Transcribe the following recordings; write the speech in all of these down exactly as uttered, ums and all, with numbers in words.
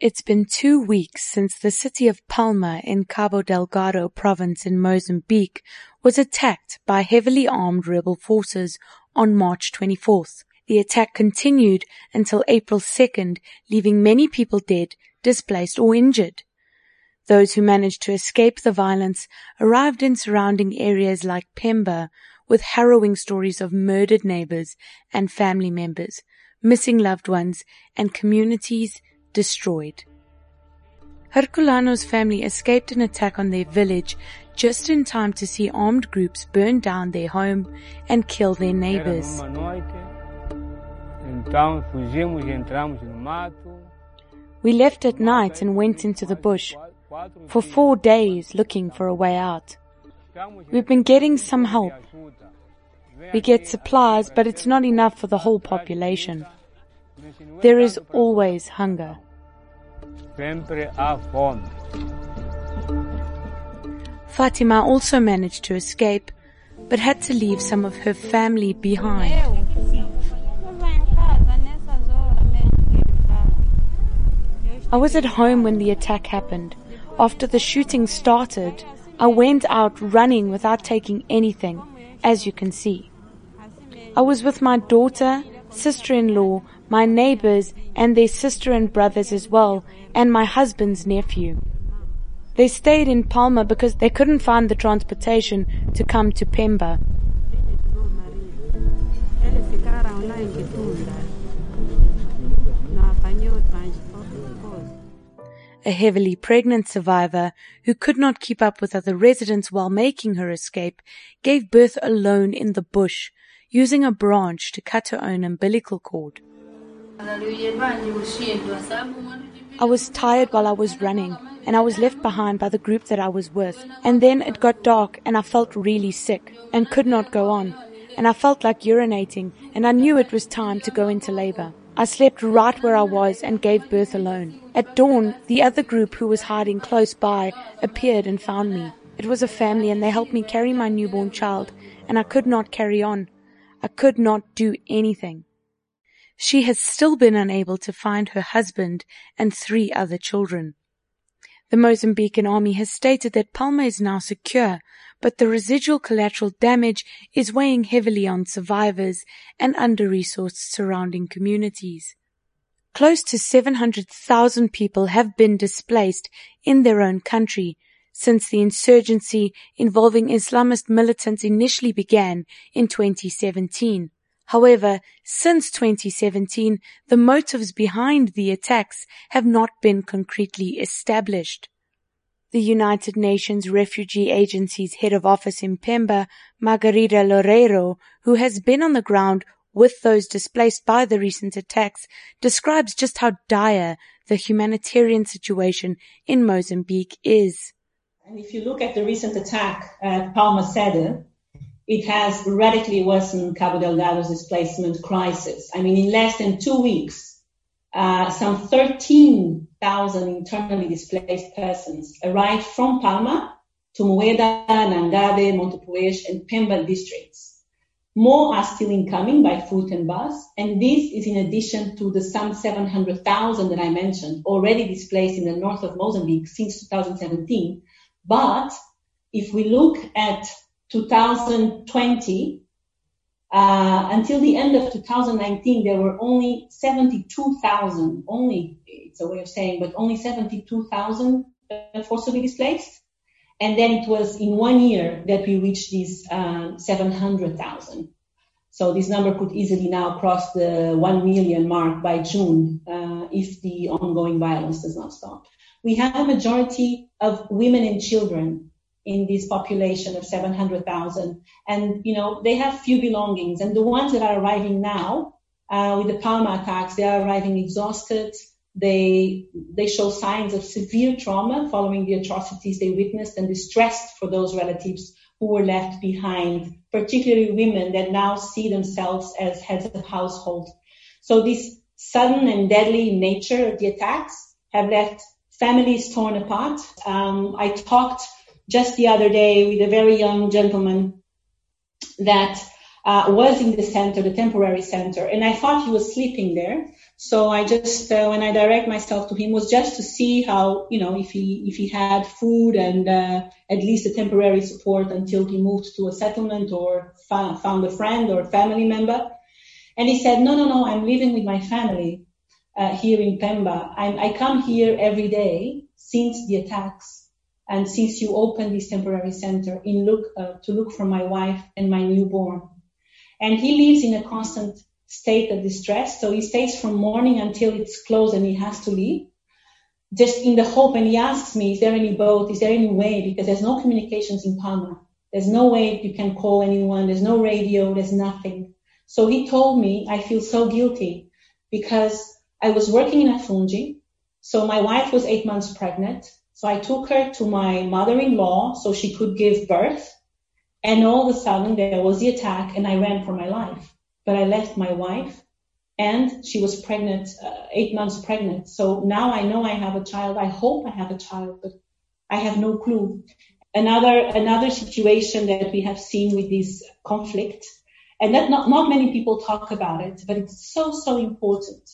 It's been two weeks since the city of Palma in Cabo Delgado province in Mozambique was attacked by heavily armed rebel forces on March twenty-fourth. The attack continued until April second, leaving many people dead, displaced or injured. Those who managed to escape the violence arrived in surrounding areas like Pemba with harrowing stories of murdered neighbors and family members, missing loved ones, and communities destroyed. Herculano's family escaped an attack on their village just in time to see armed groups burn down their home and kill their neighbors. We left at night and went into the bush for four days looking for a way out. We've been getting some help. We get supplies, but it's not enough for the whole population. There is always hunger. Fatima also managed to escape, but had to leave some of her family behind. I was at home when the attack happened. After the shooting started, I went out running without taking anything, as you can see. I was with my daughter, sister-in-law, my neighbors, and their sister and brothers as well, and my husband's nephew. They stayed in Palma because they couldn't find the transportation to come to Pemba. A heavily pregnant survivor who could not keep up with other residents while making her escape gave birth alone in the bush, using a branch to cut her own umbilical cord. I was tired while I was running, and I was left behind by the group that I was with. And then it got dark and I felt really sick and could not go on. And I felt like urinating, and I knew it was time to go into labor. I slept right where I was and gave birth alone. At dawn, the other group who was hiding close by appeared and found me. It was a family and they helped me carry my newborn child, and I could not carry on. I could not do anything. She has still been unable to find her husband and three other children. The Mozambican army has stated that Palma is now secure, but the residual collateral damage is weighing heavily on survivors and under-resourced surrounding communities. Close to seven hundred thousand people have been displaced in their own country since the insurgency involving Islamist militants initially began in twenty seventeen. However, since twenty seventeen, the motives behind the attacks have not been concretely established. The United Nations Refugee Agency's head of office in Pemba, Margarida Loureiro, who has been on the ground with those displaced by the recent attacks, describes just how dire the humanitarian situation in Mozambique is. And if you look at the recent attack at Palma Sede, it has radically worsened Cabo Delgado's displacement crisis. I mean, in less than two weeks, uh, some thirteen thousand internally displaced persons arrived from Palma to Moeda, Nangade, Montepuez, and Pemba districts. More are still incoming by foot and bus, and this is in addition to the some seven hundred thousand that I mentioned already displaced in the north of Mozambique since two thousand seventeen. But if we look at two thousand twenty, uh, until the end of two thousand nineteen, there were only seventy-two thousand, only, it's a way of saying, but only seventy-two thousand uh, forcibly displaced. And then it was in one year that we reached these uh, seven hundred thousand. So this number could easily now cross the one million mark by June uh, if the ongoing violence does not stop. We have a majority of women and children in this population of seven hundred thousand. And, you know, they have few belongings. And the ones that are arriving now uh, with the Palma attacks, they are arriving exhausted. They they show signs of severe trauma following the atrocities they witnessed and distressed for those relatives who were left behind, particularly women that now see themselves as heads of household. So this sudden and deadly nature of the attacks have left families torn apart. Um, I talked just the other day with a very young gentleman that uh, was in the center, the temporary center, and I thought he was sleeping there. So I just, uh, when I direct myself to him, was just to see how, you know, if he if he had food and uh, at least a temporary support until he moved to a settlement or fa- found a friend or family member. And he said, no, no, no, I'm living with my family uh, here in Pemba. I'm, I come here every day since the attacks and since you opened this temporary center in look uh, to look for my wife and my newborn. And he lives in a constant state of distress. So he stays from morning until it's closed and he has to leave. Just in the hope, and he asks me, is there any boat? Is there any way? Because there's no communications in Palma. There's no way you can call anyone. There's no radio. There's nothing. So he told me, I feel so guilty because I was working in Afungi. So my wife was eight months pregnant. So I took her to my mother-in-law so she could give birth. And all of a sudden there was the attack and I ran for my life. But I left my wife and she was pregnant, uh, eight months pregnant. So now I know I have a child. I hope I have a child, but I have no clue. Another, another situation that we have seen with this conflict, and that not, not many people talk about it, but it's so, so important.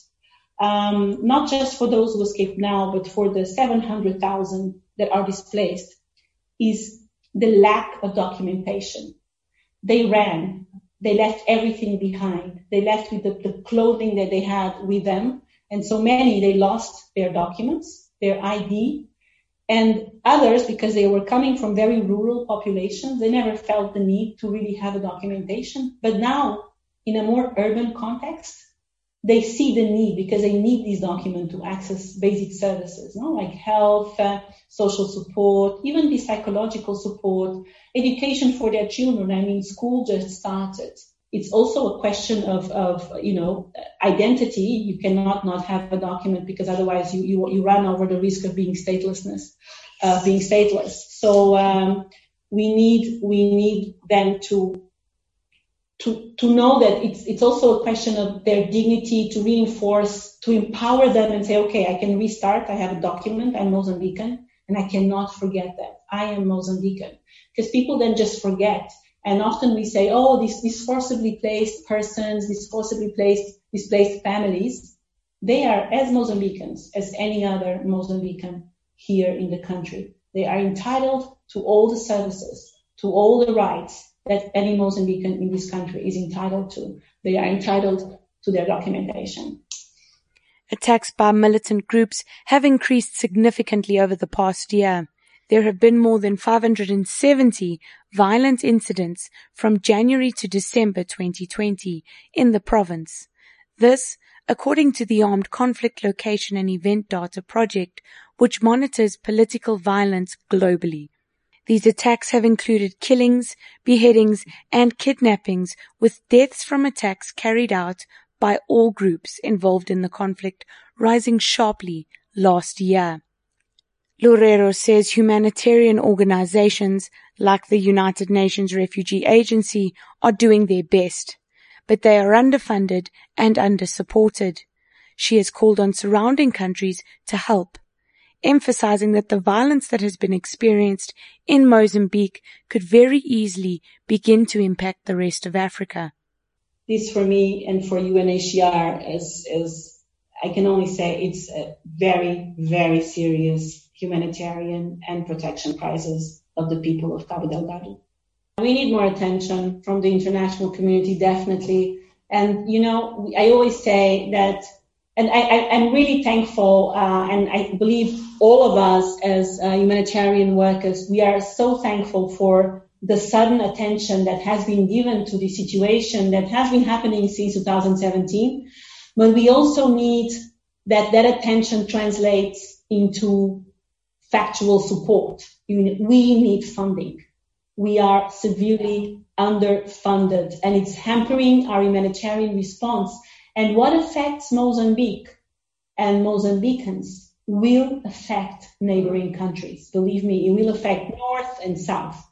Um, not just for those who escaped now, but for the seven hundred thousand that are displaced, is the lack of documentation. They ran. They left everything behind. They left with the, the clothing that they had with them. And so many, they lost their documents, their I D. And others, because they were coming from very rural populations, they never felt the need to really have a documentation. But now, in a more urban context, they see the need because they need these documents to access basic services, no? Like health, uh, social support, even the psychological support, education for their children. I mean, school just started. It's also a question of, of, you know, identity. You cannot not have a document because otherwise you, you, you run over the risk of being statelessness, uh, being stateless. So, um, we need, we need them to, to, to know that it's, it's also a question of their dignity, to reinforce, to empower them and say, okay, I can restart. I have a document. I'm Mozambican and I cannot forget that I am Mozambican, because people then just forget. And often we say, oh, these, these forcibly placed persons, these forcibly placed, displaced families, they are as Mozambicans as any other Mozambican here in the country. They are entitled to all the services, to all the rights that any Mozambican in this country is entitled to. They are entitled to their documentation. Attacks by militant groups have increased significantly over the past year. There have been more than five hundred seventy violent incidents from January to December twenty twenty in the province. This, according to the Armed Conflict Location and Event Data Project, which monitors political violence globally. These attacks have included killings, beheadings, and kidnappings, with deaths from attacks carried out by all groups involved in the conflict rising sharply last year. Loureiro says humanitarian organizations like the United Nations Refugee Agency are doing their best, but they are underfunded and under-supported. She has called on surrounding countries to help, emphasizing that the violence that has been experienced in Mozambique could very easily begin to impact the rest of Africa. This for me and for U N H C R is, is I can only say it's a very, very serious humanitarian and protection crisis of the people of Cabo Delgado. We need more attention from the international community, definitely. And, you know, I always say that, and I, I, I'm really thankful, uh, and I believe all of us as uh, humanitarian workers, we are so thankful for the sudden attention that has been given to the situation that has been happening since two thousand seventeen. But we also need that that attention translates into factual support. We need funding. We are severely underfunded, and it's hampering our humanitarian response. And what affects Mozambique and Mozambicans will affect neighboring countries. Believe me, it will affect North and South.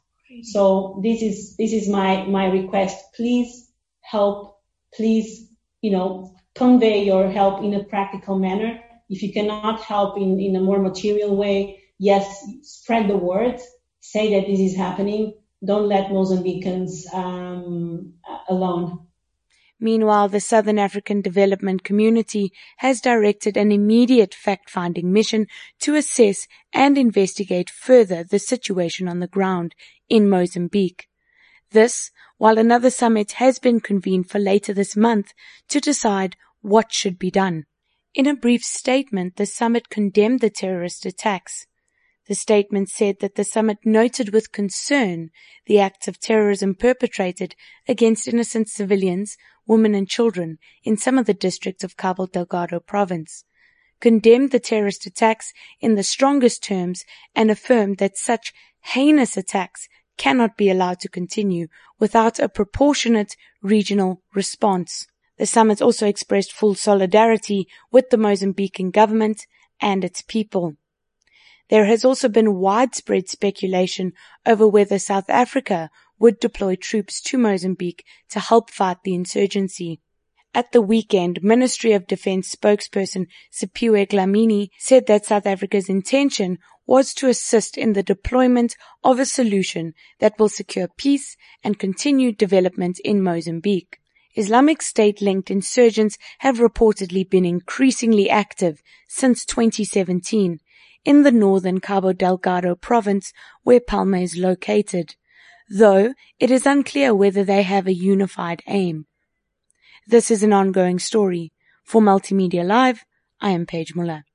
So this is this is my my request. Please help. Please, you know, convey your help in a practical manner. If you cannot help in, in a more material way, yes, spread the word. Say that this is happening. don't let Mozambicans um, alone. Meanwhile, the Southern African Development Community has directed an immediate fact-finding mission to assess and investigate further the situation on the ground in Mozambique. This, while another summit has been convened for later this month to decide what should be done. In a brief statement, the summit condemned the terrorist attacks. The statement said that the summit noted with concern the acts of terrorism perpetrated against innocent civilians, women and children in some of the districts of Cabo Delgado province, condemned the terrorist attacks in the strongest terms and affirmed that such heinous attacks cannot be allowed to continue without a proportionate regional response. The summit also expressed full solidarity with the Mozambican government and its people. There has also been widespread speculation over whether South Africa would deploy troops to Mozambique to help fight the insurgency. At the weekend, Ministry of Defense spokesperson Siphiwe Dlamini said that South Africa's intention was to assist in the deployment of a solution that will secure peace and continued development in Mozambique. Islamic State-linked insurgents have reportedly been increasingly active since twenty seventeen in the northern Cabo Delgado province where Palma is located, though it is unclear whether they have a unified aim. This is an ongoing story. For Multimedia Live, I am Paige Muller.